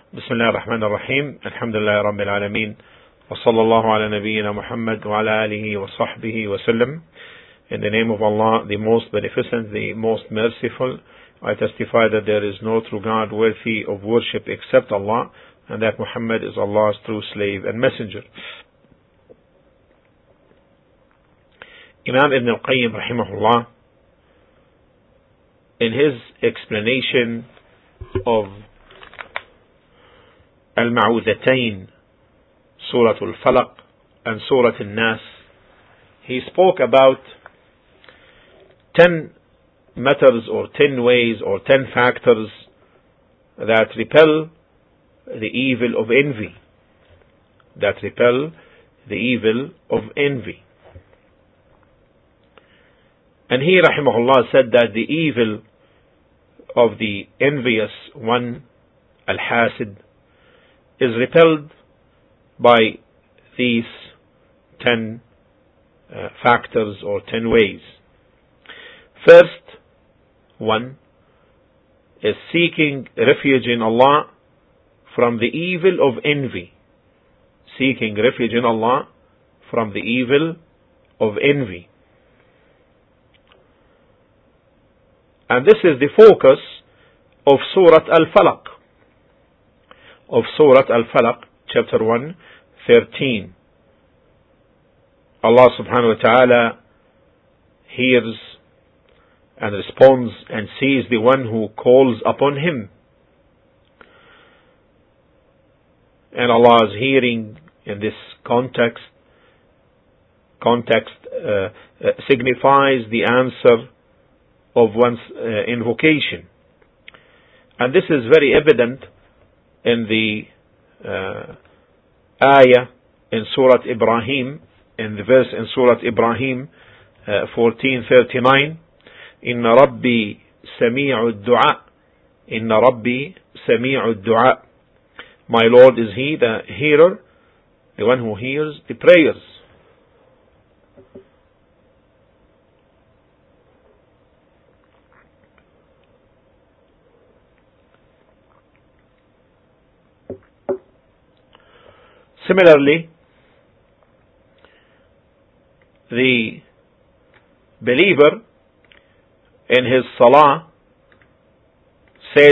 بسم الله الرحمن الرحيم الحمد لله رب العالمين وصلى الله على نبينا محمد وعلى آله وصحبه وسلم. In the name of Allah, the most beneficent, the most merciful, I testify that there is no true God worthy of worship except Allah, and that Muhammad is Allah's true slave and messenger. Imam Ibn al-Qayyim rahimahullah, in his explanation of Al-Ma'udhatayn, Surah Al-Falaq and Surah Al-Nas, he spoke about 10 matters or 10 ways or 10 factors that repel the evil of envy. That repel the evil of envy. And he, rahimahullah, said that the evil of the envious one, al-hasid, is repelled by these 10 factors or 10 ways. First one is seeking refuge in Allah from the evil of envy. Seeking refuge in Allah from the evil of envy. And this is the focus of Surah Al-Falaq. Of Surah Al-Falaq, chapter 1, 13. Allah subhanahu wa ta'ala hears and responds and sees the one who calls upon Him. And Allah's hearing in this context signifies the answer of one's invocation. And this is very evident in the ayah in Surah Ibrahim, in the verse in Surah Ibrahim 14:39, Inna Rabbi Sami'u Du'a, Inna Rabbi Sami'u Du'a. My Lord is He, the hearer, the one who hears the prayers. Similarly, the believer in his salah says,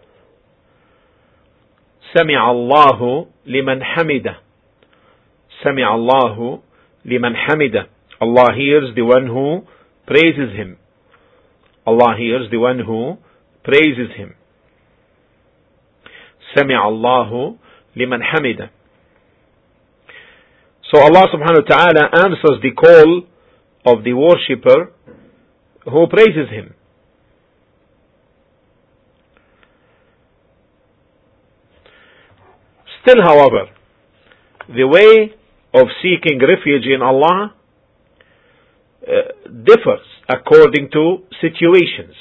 Sami'a Allahu liman hamida. Sami'a Allahu liman hamida. Allah hears the one who praises Him. Allah hears the one who praises Him. Sami'a Allahu liman hamida. So Allah subhanahu wa ta'ala answers the call of the worshipper who praises Him. Still, however, the way of seeking refuge in Allah differs according to situations.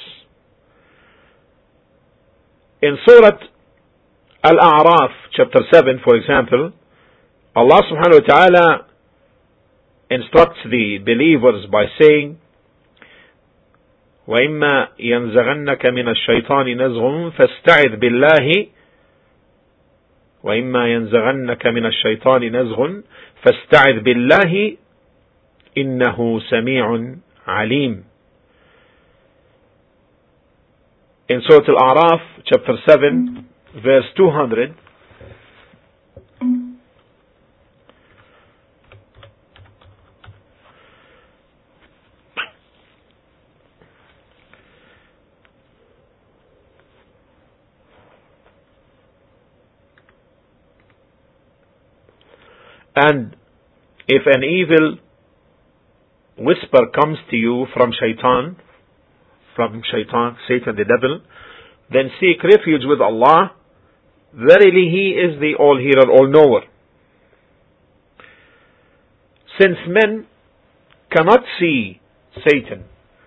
In Surah Al-A'raf, chapter 7, for example, Allah subhanahu wa ta'ala instructs the believers by saying, وَإِمَّا يَنزَغَنَّكَ مِنَ الشَّيْطَانِ نَزْغٌ فَاسْتَعِذْ بِاللَّهِ وَإِمَّا يَنزَغَنَّكَ مِنَ الشَّيْطَانِ نَزْغٌ فَاسْتَعِذْ بِاللَّهِ إِنَّهُ سَمِيعٌ عَلِيمٌ. In Surah Al-A'raf, chapter 7, verse 200, and if an evil whisper comes to you from Satan, Satan the devil, then seek refuge with Allah. Verily He is the all-hearer, all-knower. Since men cannot see Satan,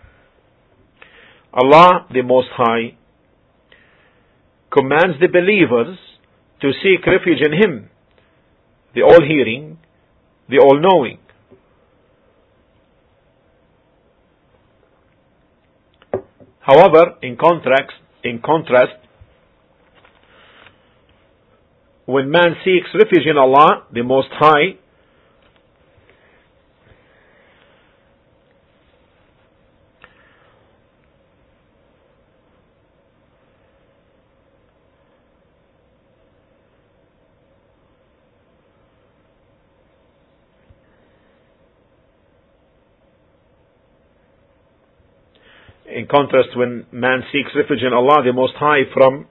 Allah the Most High commands the believers to seek refuge in Him, the all-hearing, the all-knowing. However, in contrast, when man seeks refuge in Allah, the Most High, in contrast, when man seeks refuge in Allah, the Most High, from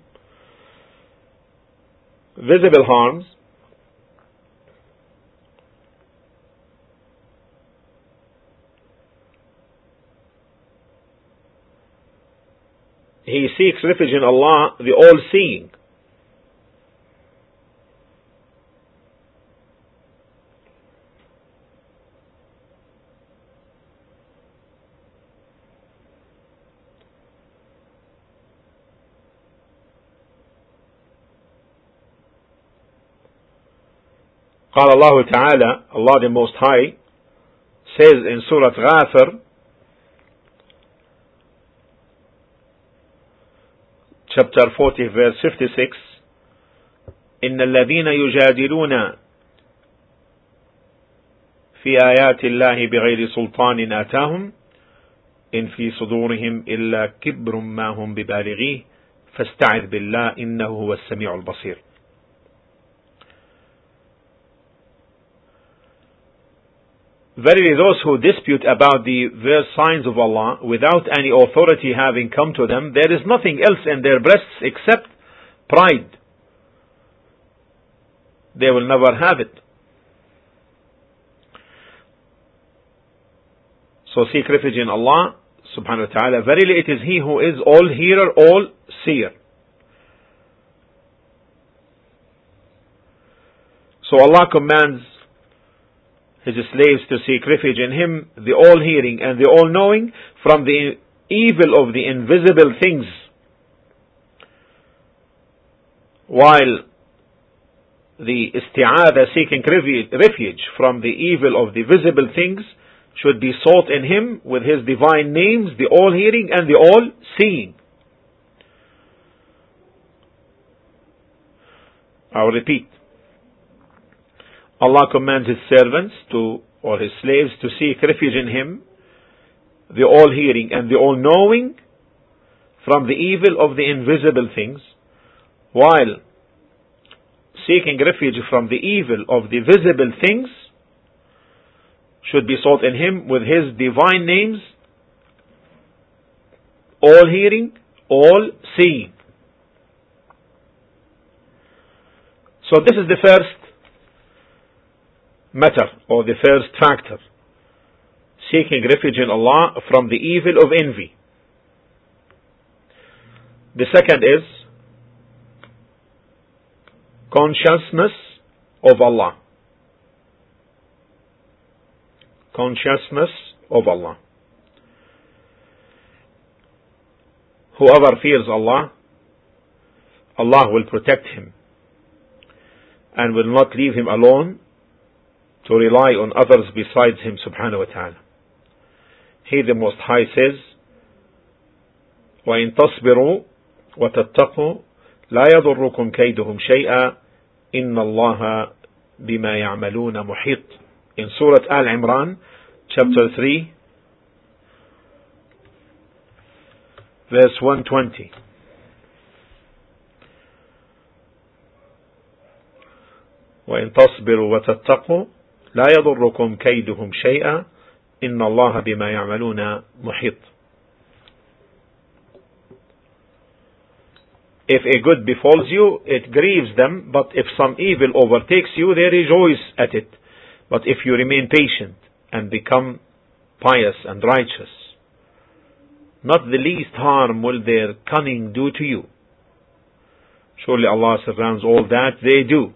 visible harms, he seeks refuge in Allah, the All-Seeing. قال الله تعالى, Allah the Most High says in Surah Ghafir, chapter 40, verse 56, إن الذين يجادلون في آيات الله بغير سلطان آتاهم إن في صدورهم إلا كبر ما هم ببالغيه فاستعذ بالله إنه هو السميع البصير. Verily, those who dispute about the various signs of Allah without any authority having come to them, there is nothing else in their breasts except pride. They will never have it. So seek refuge in Allah subhanahu wa ta'ala. Verily, it is He who is all hearer, all seer. So Allah commands His slaves to seek refuge in Him, the all-hearing and the all-knowing, from the evil of the invisible things, while the isti'adha, seeking refuge from the evil of the visible things, should be sought in Him with His divine names, the all-hearing and the all-seeing. I'll repeat. Allah commands His servants or His slaves to seek refuge in Him, the all-hearing and the all-knowing, from the evil of the invisible things, while seeking refuge from the evil of the visible things should be sought in Him with His divine names, all-hearing, all-seeing. So this is the first matter, or the first factor, seeking refuge in Allah from the evil of envy. The second is consciousness of Allah. Consciousness of Allah. Whoever fears Allah, Allah will protect him and will not leave him alone to rely on others besides Him subhanahu wa ta'ala. He the Most High says, وَإِن تَصْبِرُوا وَتَتَّقُوا لَا يَضُرُّكُمْ كَيْدُهُمْ شَيْئًا إِنَّ اللَّهَ بِمَا يَعْمَلُونَ مُحِيطٌ. In Surah Al-Imran, chapter 3, verse 120. وَإِن تَصْبِرُوا وَتَتَّقُوا لا يضركم كيدهم شيئا إن الله بما يعملون محيط. If a good befalls you, it grieves them, but if some evil overtakes you, they rejoice at it. But if you remain patient and become pious and righteous, not the least harm will their cunning do to you. Surely Allah surrounds all that they do.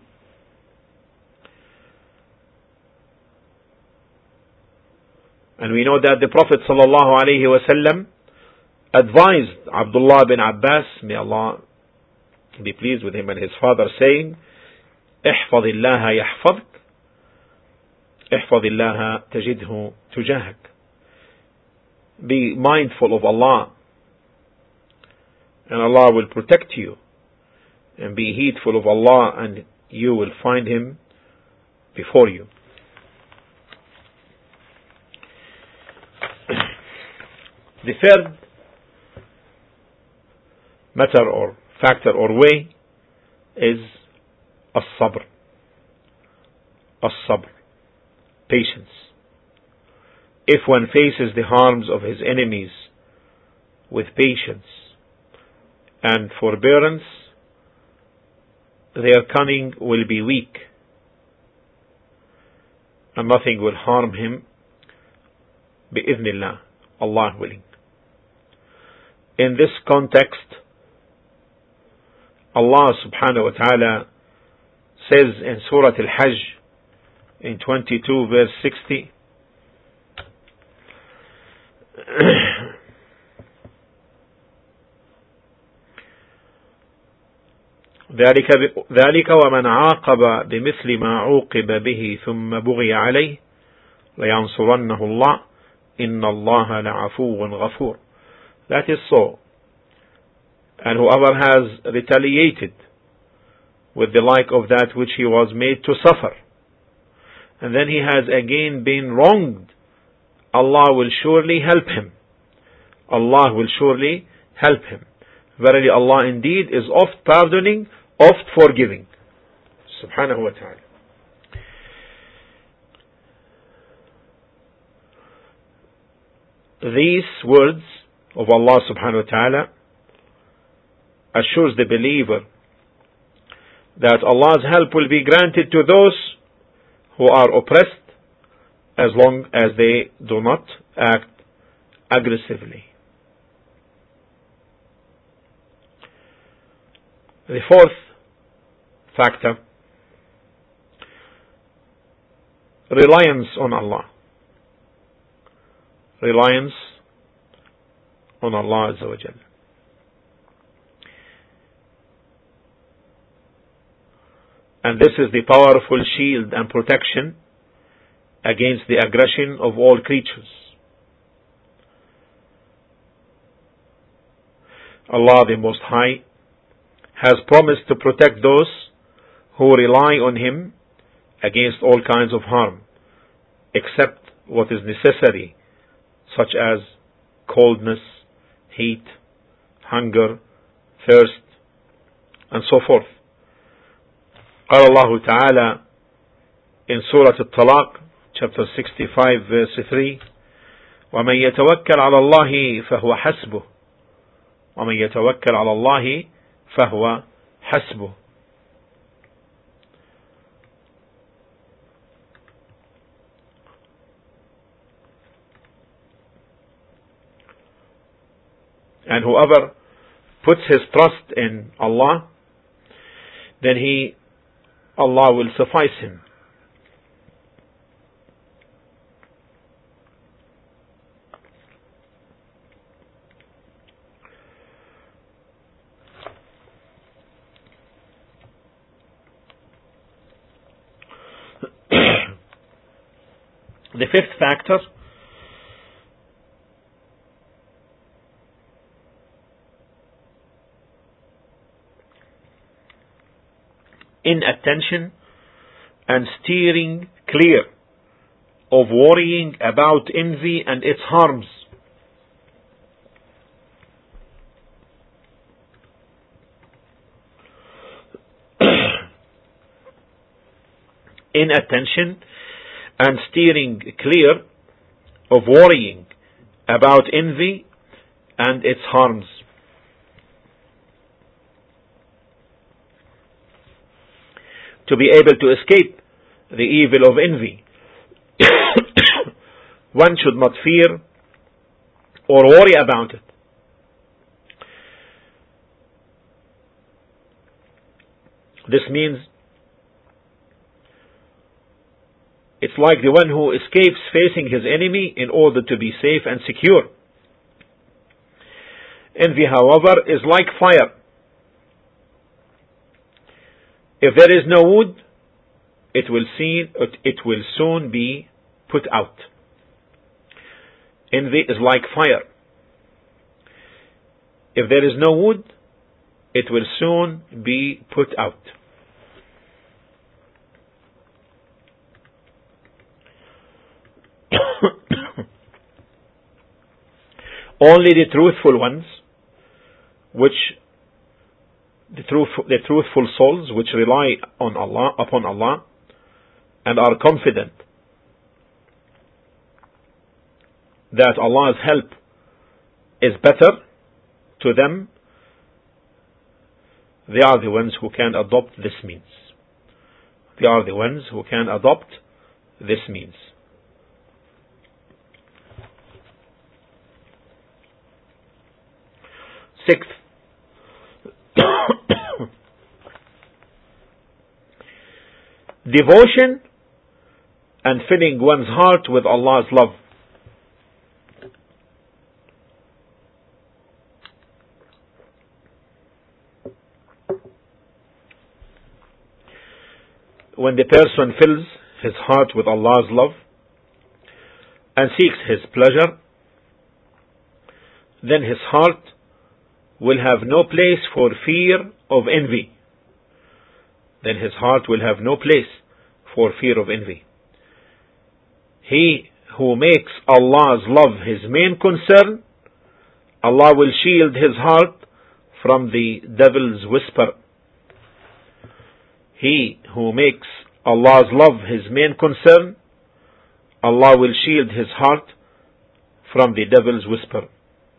And we know that the Prophet ﷺ advised Abdullah bin Abbas, may Allah be pleased with him and his father, saying, احفظ الله يحفظك احفظ الله تجده تجاهك. Be mindful of Allah, and Allah will protect you. And be heedful of Allah, and you will find him before you. The third matter or factor or way is as-sabr. As-sabr, patience. If one faces the harms of his enemies with patience and forbearance, their cunning will be weak and nothing will harm him bi-idhnillah, Allah willing. In this context, Allah subhanahu wa ta'ala says in Surah Al-Hajj in 22 verse 60, ذلك ومن عاقب بمثل ما عوقب به ثم بغي عليه لينصرنه الله إن الله لعفو غفور. That is so. And whoever has retaliated with the like of that which he was made to suffer, and then he has again been wronged, Allah will surely help him. Allah will surely help him. Verily Allah indeed is oft pardoning, oft forgiving. Subhanahu wa ta'ala. These words of Allah subhanahu wa ta'ala assures the believer that Allah's help will be granted to those who are oppressed as long as they do not act aggressively. The fourth factor, reliance on Allah. Reliance on Allah Azza wa Jalla. And this is the powerful shield and protection against the aggression of all creatures. Allah the Most High has promised to protect those who rely on Him against all kinds of harm, except what is necessary, such as coldness, heat, hunger, thirst, and so forth. قال الله تعالى in Surah Al-Talaq, chapter 65, verse 3, وَمَنْ يَتَوَكَّلْ عَلَى اللَّهِ فَهُوَ حَسْبُهُ وَمَنْ يَتَوَكَّلْ عَلَى اللَّهِ فَهُوَ حَسْبُهُ. And whoever puts his trust in Allah, then Allah will suffice him. The fifth factor, inattention and steering clear of worrying about envy and its harms. Inattention and steering clear of worrying about envy and its harms. To be able to escape the evil of envy, one should not fear or worry about it. This means it's like the one who escapes facing his enemy in order to be safe and secure. Envy, however, is like fire. If there is no wood, it will soon be put out. Envy is like fire. If there is no wood, it will soon be put out. Only the truthful ones, the truthful souls which rely upon Allah and are confident that Allah's help is better to them, they are the ones who can adopt this means. They are the ones who can adopt this means. Sixth, devotion and filling one's heart with Allah's love. When the person fills his heart with Allah's love and seeks His pleasure, then his heart will have no place for fear of envy. Then his heart will have no place for fear of envy. He who makes Allah's love his main concern, Allah will shield his heart from the devil's whisper. He who makes Allah's love his main concern, Allah will shield his heart from the devil's whisper.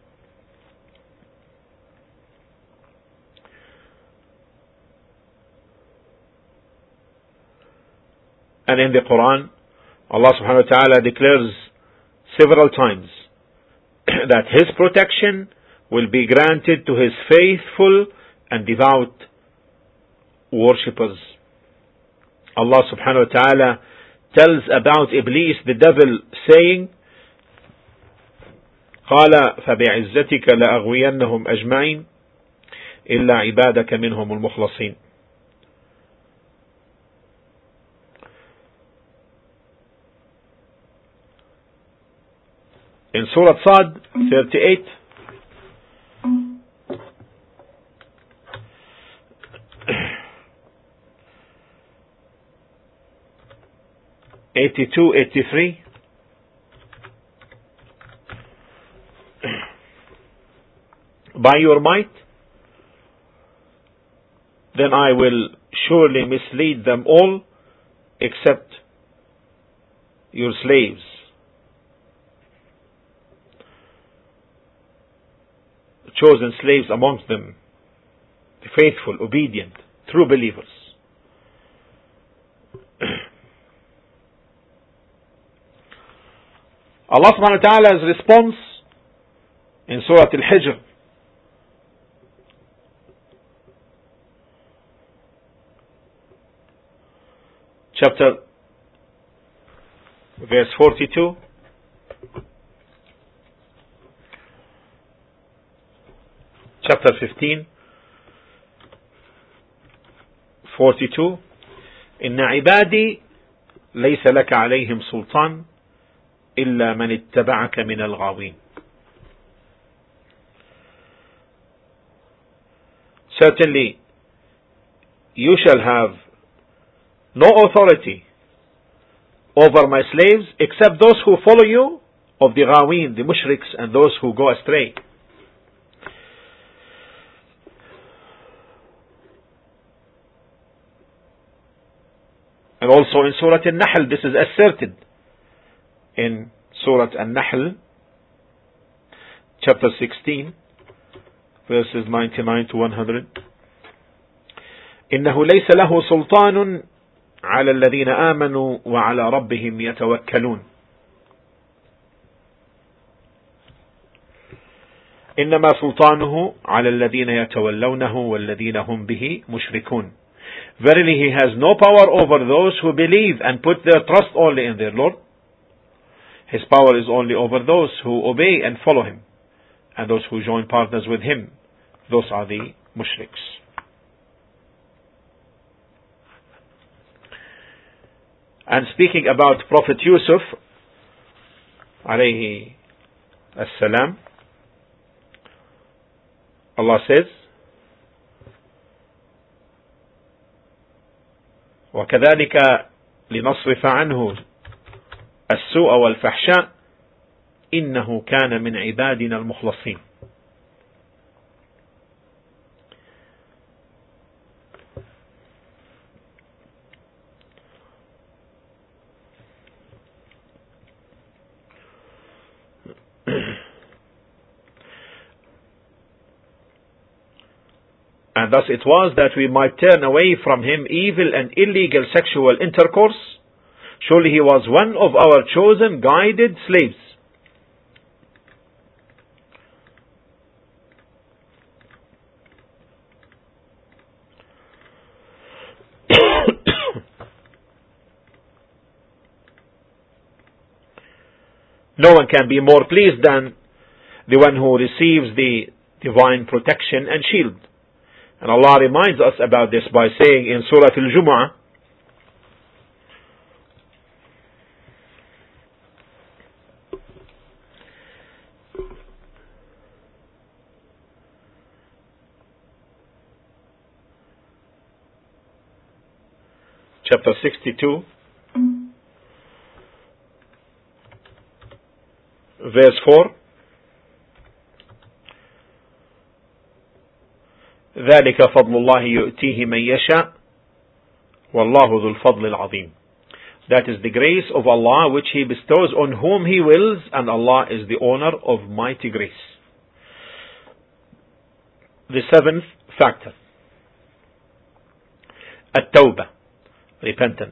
And in the Quran, Allah subhanahu wa ta'ala declares several times that His protection will be granted to His faithful and devout worshippers. Allah subhanahu wa ta'ala tells about Iblis, the devil, saying, قال فبعزتك لأغوينهم أجمعين إلا عبادك منهم المخلصين. In Surah Sad 38, '82, '83, by your might, then I will surely mislead them all except your slaves. Chosen slaves amongst them, the faithful, obedient, true believers. Allah subhanahu wa ta'ala's response in Surah Al-Hijr, chapter verse 42, chapter 15, 42, إن عبادي ليس لك عليهم سلطان إلا من اتبعك من الغاوين. Certainly, you shall have no authority over my slaves except those who follow you of the ghaween, the mushriks, and those who go astray. And also in Surah An-Nahl, this is asserted in Surah An-Nahl, chapter 16, verses 99 to 100. إنه ليس له سلطان على الذين آمنوا وعلى ربهم يتوكلون. إنما سلطانه على الذين يتولونه والذين هم به مشركون. Verily he has no power over those who believe and put their trust only in their Lord. His power is only over those who obey and follow him, and those who join partners with him. Those are the mushriks. And speaking about Prophet Yusuf, alayhi as-salam, Allah says, وكذلك لنصرف عنه السوء والفحشاء إنه كان من عبادنا المخلصين. And thus it was that we might turn away from him evil and illegal sexual intercourse. Surely he was one of our chosen, guided slaves. No one can be more pleased than the one who receives the divine protection and shield. And Allah reminds us about this by saying in Surah Al-Jumu'ah, chapter 62, verse 4, ذلك فضل الله يؤتيه من يشاء والله ذو الفضل العظيم. That is the grace of Allah which He bestows on whom He wills, and Allah is the owner of mighty grace. The seventh factor, at-tawbah, repentance.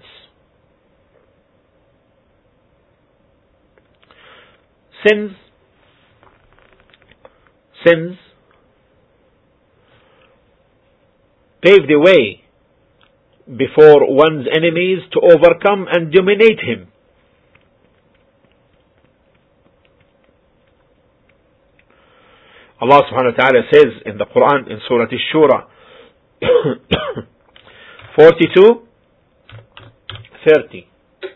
Sins pave the way before one's enemies to overcome and dominate him. Allah subhanahu wa ta'ala says in the Quran in Surah Ash-Shura 42:30,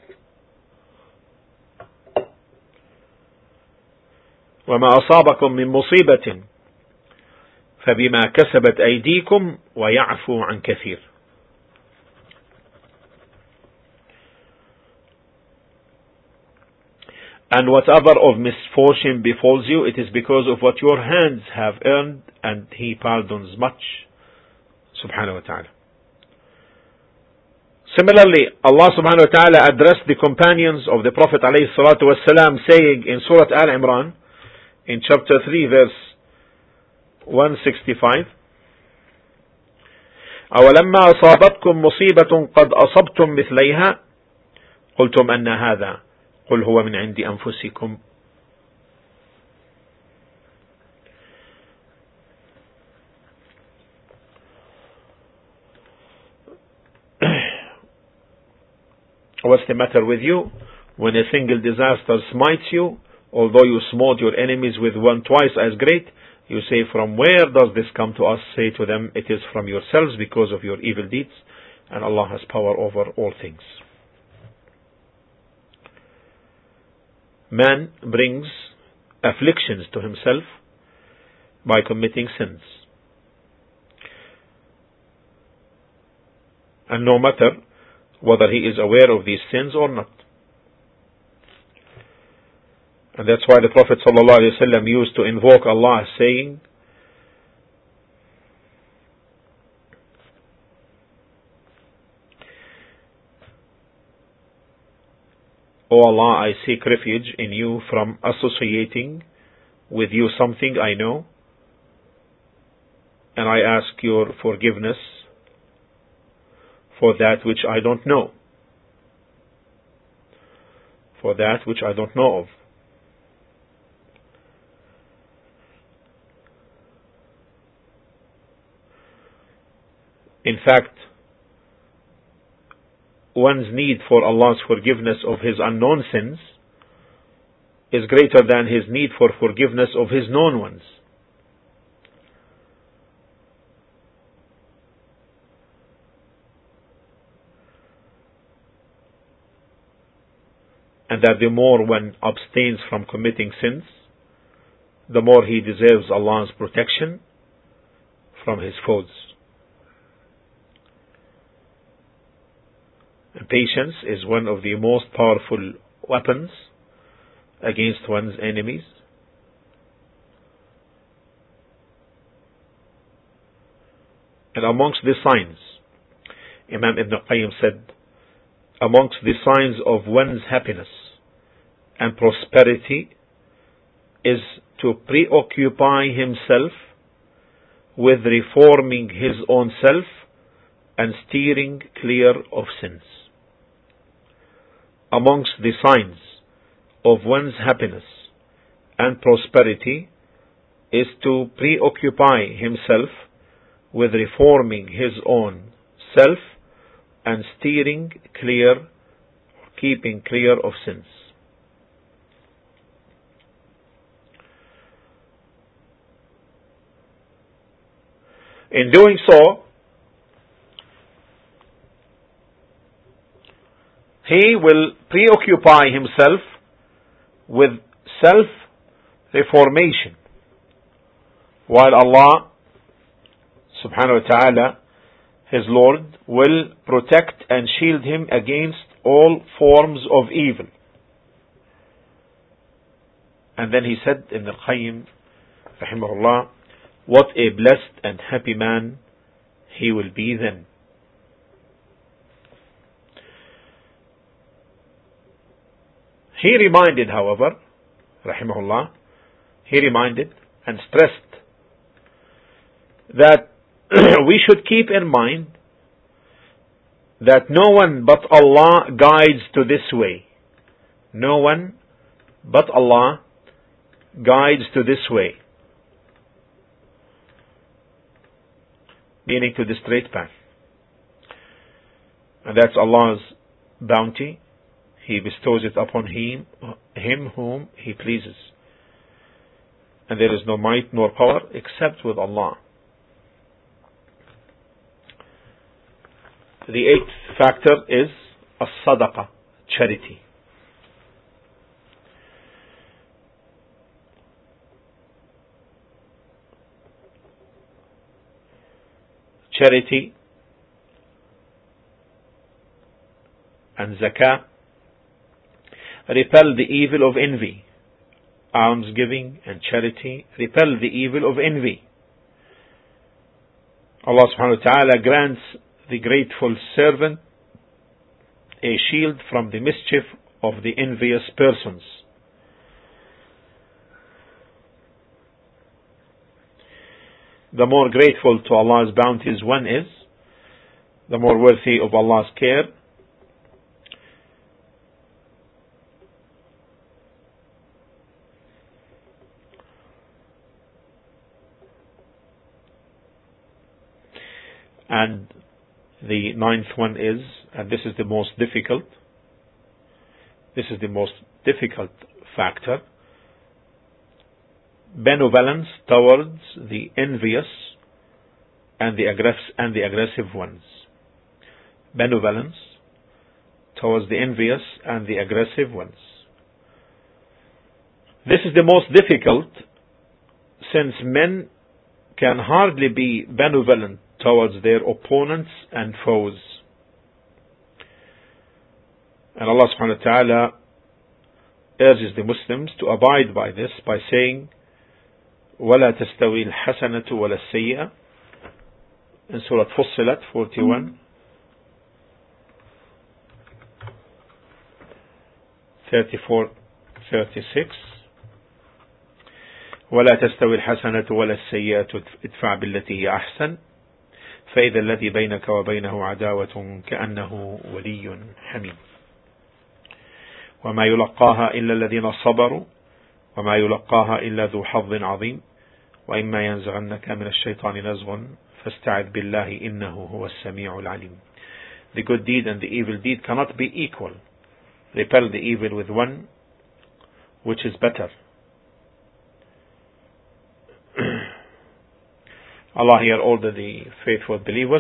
وما أصابكم من مصيبة فبما كسبت أيديكم ويعفو عن كثير. And whatever of misfortune befalls you, it is because of what your hands have earned, and He pardons much, subhanahu wa ta'ala. Similarly, Allah subhanahu wa ta'ala addressed the companions of the Prophet alayhi salatu wasalam, saying in Surah Al-Imran, in chapter 3, verse 165, أولما أصابتكم مصيبة قد أصبتم مثليها قلتم أن هذا قل هو من عند أنفسكم. What's the matter with you? When a single disaster smites you, although you smote your enemies with one twice as great, you say, from where does this come to us? Say to them, it is from yourselves because of your evil deeds, and Allah has power over all things. Man brings afflictions to himself by committing sins. And no matter whether he is aware of these sins or not. And that's why the Prophet ﷺ used to invoke Allah, saying, O Allah, I seek refuge in you from associating with you something I know, and I ask your forgiveness for that which I don't know, for that which I don't know of. In fact, one's need for Allah's forgiveness of his unknown sins is greater than his need for forgiveness of his known ones. And that the more one abstains from committing sins, the more he deserves Allah's protection from his foes. And patience is one of the most powerful weapons against one's enemies. And amongst the signs, Imam Ibn Qayyim said, amongst the signs of one's happiness and prosperity is to preoccupy himself with reforming his own self and steering clear of sins. Amongst the signs of one's happiness and prosperity is to preoccupy himself with reforming his own self and steering clear, keeping clear of sins. In doing so, he will preoccupy himself with self-reformation, while Allah subhanahu wa ta'ala, his Lord, will protect and shield him against all forms of evil. And then he said, Ibn al-Qayyim rahimahullah, what a blessed and happy man he will be then. He reminded, however, rahimahullah, he reminded and stressed that we should keep in mind that no one but Allah guides to this way. No one but Allah guides to this way, meaning to the straight path. And that's Allah's bounty. He bestows it upon him whom He pleases. And there is no might nor power except with Allah. The eighth factor is as-sadaqah, charity. Charity and zakah repel the evil of envy. Almsgiving and charity repel the evil of envy. Allah subhanahu wa ta'ala grants the grateful servant a shield from the mischief of the envious persons. The more grateful to Allah's bounties one is, the more worthy of Allah's care. And the ninth one is, and this is the most difficult, factor, benevolence towards the envious and the aggressive ones. Benevolence towards the envious and the aggressive ones. This is the most difficult, since men can hardly be benevolent towards their opponents and foes. And Allah subhanahu wa ta'ala urges the Muslims to abide by this by saying, وَلَا تَسْتَوِي الْحَسَنَةُ وَلَا السَّيِّئَةُ in Surah Fussilat 41, 34, 36. وَلَا تَسْتَوِي الْحَسَنَةُ وَلَا السَّيِّئَةُ ادْفَعْ بِالَّتِي هِيَ أَحْسَنُ فإذا الذي بينك وبينه عداوة كأنه ولي حميم وما يلقاها إلا الذين صبروا وما يلقاها إلا ذو حظ عظيم وإما ينزغنك من الشيطان نزغ فاستعذ بالله إنه هو السميع العليم. The good deed and the evil deed cannot be equal. Repel the evil with one which is better. Allah here ordered the faithful believers